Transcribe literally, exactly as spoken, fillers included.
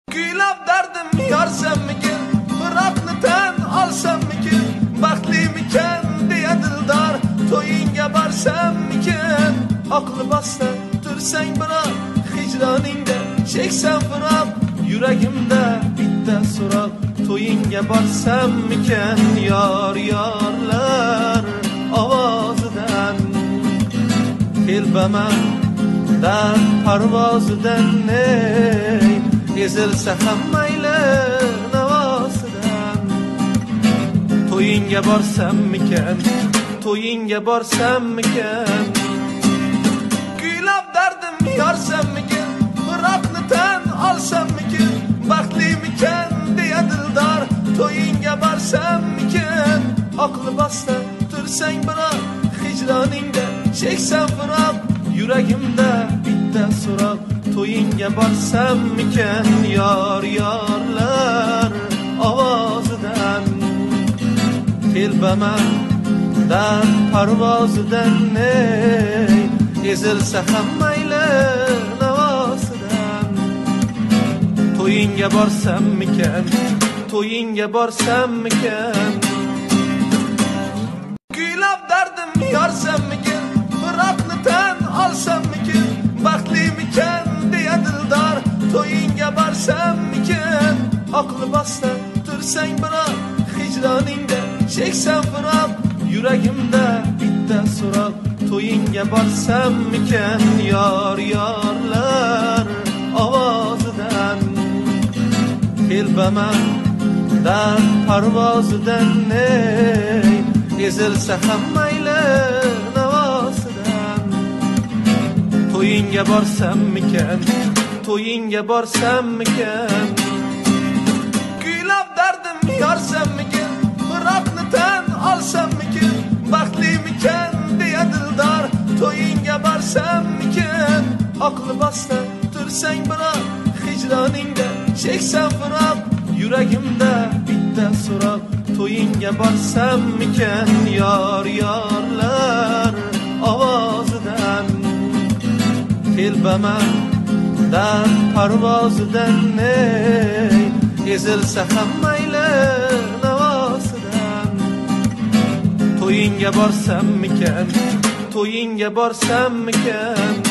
Kuylab dardim yorsammikin, firoqni tan olsammikin, baxtlimikan deya dildor, to'yingga borsammikin. Aqli bossa tursang biroq, hijroningda cheksan firoq, yuragimda bitta so'roq, to'yingga borsammikin. Yor yorlar ovozidan telbaman dard parvozidan, ey ezilsa ham mayli navosidan. To'yingga borsammikin, to'yingga borsammikin, kuylab dardim yorsammikin, firoqni tan olsammikin, baxtlimikan deya dildor, to'yingga borsammikin. Aqli bossa tursang biroq, hijroningda cheksan firoq, yuragimda bitta so'roq, to'yingga borsammikin. Yor yorlar ovozidan telbaman dard parvozidan, ey ezilsa ham mayli navosidan. To'yingga borsammikin, to'yingga borsammikin, kuylab dardim yorsammikin, firoqni tan olsammikin, baxtlimikan deya dildor, to'yingga borsammikin. Aqli bossa tursang biroq, hijroningda cheksan firoq, yuragimda bitta so'roq, to'yingga borsammikin. Yor yorlar ovozidan telbaman dard parvozidan, ey ezilsa ham mayli navosidan. To'yingga borsammikin, to'yingga borsammikin, kuylab dardim yorsammikin, firoqni tan olsammikin, baxtlimikan deya dildor, to'yingga borsammikin. Aqli bossa tursang biroq, hijroningda cheksan firoq, yuragimda bitta so'roq, to'yingga borsammikin. Yor yorlar ovozidan telbaman dard parvozidan, ey ezilsa ham mayli navosidan. To'yingga borsammikin, to'yingga borsammikin,